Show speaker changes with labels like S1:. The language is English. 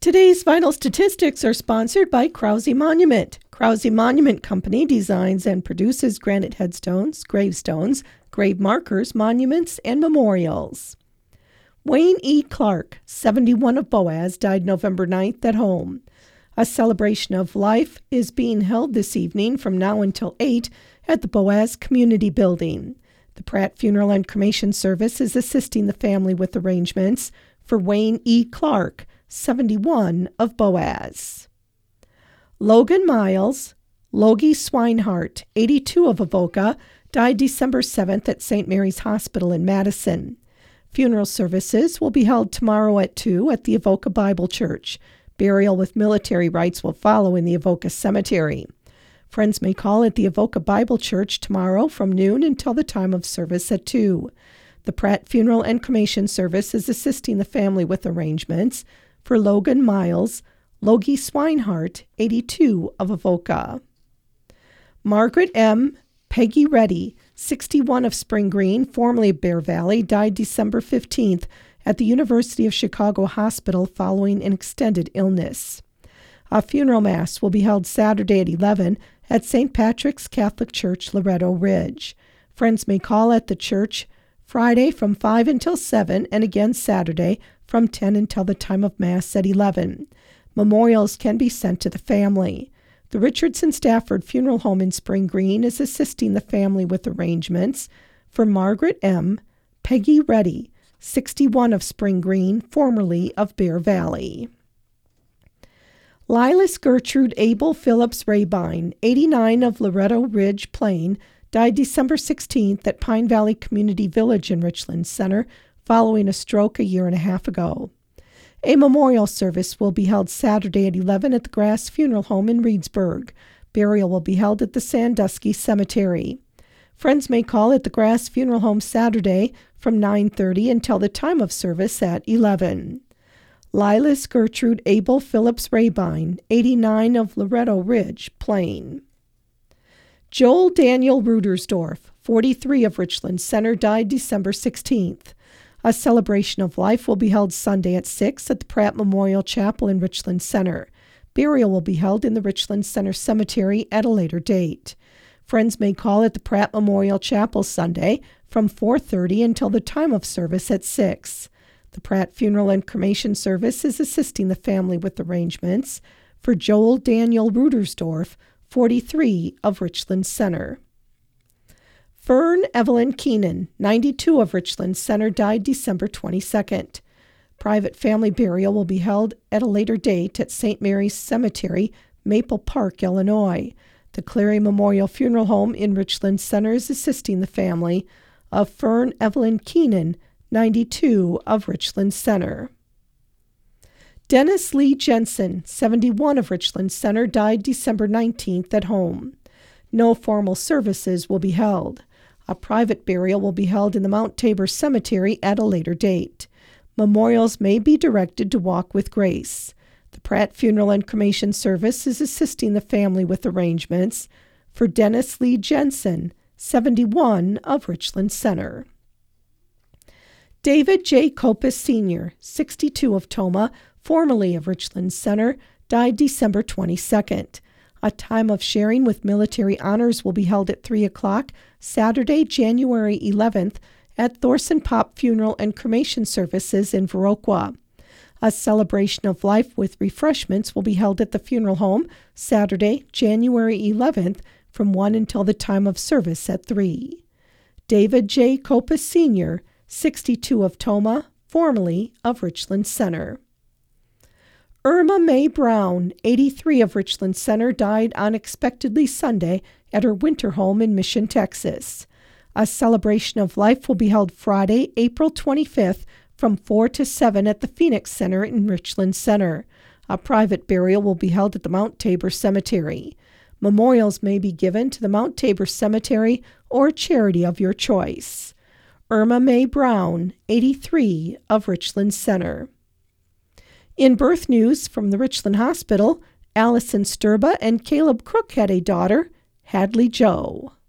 S1: Today's vital statistics are sponsored by Krause Monument. Krause Monument Company designs and produces granite headstones, gravestones, grave markers, monuments, and memorials. Wayne E. Clark, 71 of Boaz, died November 9th at home. A celebration of life is being held this evening from now until 8 at the Boaz Community Building. The Pratt Funeral and Cremation Service is assisting the family with arrangements for Wayne E. Clark, 71 of Boaz. Logan Miles, Logie Swinehart, 82 of Avoca, died December 7th at St. Mary's Hospital in Madison. Funeral services will be held tomorrow at 2 at the Avoca Bible Church. Burial with military rites will follow in the Avoca Cemetery. Friends may call at the Avoca Bible Church tomorrow from noon until the time of service at 2. The Pratt Funeral and Cremation Service is assisting the family with arrangements for Logan Miles, Logie Swinehart, 82 of Avoca. Margaret M. Peggy Reddy, 61 of Spring Green, formerly of Bear Valley, died December 15th at the University of Chicago Hospital following an extended illness. A funeral mass will be held Saturday at 11 at St. Patrick's Catholic Church, Loretto Ridge. Friends may call at the church Friday from 5 until 7 and again Saturday from 10 until the time of Mass at 11. Memorials can be sent to the family. The Richardson Stafford Funeral Home in Spring Green is assisting the family with arrangements for Margaret M. Peggy Reddy, 61 of Spring Green, formerly of Bear Valley. Lilas Gertrude Abel Phillips Rabine, 89 of Loretto Ridge Plain, died December 16th at Pine Valley Community Village in Richland Center following a stroke a year and a half ago. A memorial service will be held Saturday at 11 at the Grass Funeral Home in Reedsburg. Burial will be held at the Sandusky Cemetery. Friends may call at the Grass Funeral Home Saturday from 9:30 until the time of service at 11. Lilas Gertrude Abel Phillips Rabine, 89 of Loretto Ridge, Plain. Joel Daniel Rudersdorf, 43 of Richland Center, died December 16th. A celebration of life will be held Sunday at 6 at the Pratt Memorial Chapel in Richland Center. Burial will be held in the Richland Center Cemetery at a later date. Friends may call at the Pratt Memorial Chapel Sunday from 4:30 until the time of service at 6. The Pratt Funeral and Cremation Service is assisting the family with arrangements for Joel Daniel Rudersdorf, 43 of Richland Center. Fern Evelyn Keenan, 92 of Richland Center, died December 22nd. Private family burial will be held at a later date at St. Mary's Cemetery, Maple Park, Illinois. The Clary Memorial Funeral Home in Richland Center is assisting the family of Fern Evelyn Keenan, 92 of Richland Center. Dennis Lee Jensen, 71 of Richland Center, died December 19th at home. No formal services will be held. A private burial will be held in the Mount Tabor Cemetery at a later date. Memorials may be directed to Walk with Grace. The Pratt Funeral and Cremation Service is assisting the family with arrangements for Dennis Lee Jensen, 71 of Richland Center. David J. Kopis Sr., 62 of Tomah, formerly of Richland Center, died December 22nd. A time of sharing with military honors will be held at 3 o'clock Saturday, January 11th at Thorson Pop Funeral and Cremation Services in Viroqua. A celebration of life with refreshments will be held at the funeral home Saturday, January 11th from 1 until the time of service at 3. David J. Kopis Sr., 62 of Tomah, formerly of Richland Center. Irma Mae Brown, 83 of Richland Center, died unexpectedly Sunday at her winter home in Mission, Texas. A celebration of life will be held Friday, April 25th from 4 to 7 at the Phoenix Center in Richland Center. A private burial will be held at the Mount Tabor Cemetery. Memorials may be given to the Mount Tabor Cemetery or charity of your choice. Irma Mae Brown, 83 of Richland Center. In birth news from the Richland Hospital, Allison Sturba and Caleb Crook had a daughter, Hadley Jo.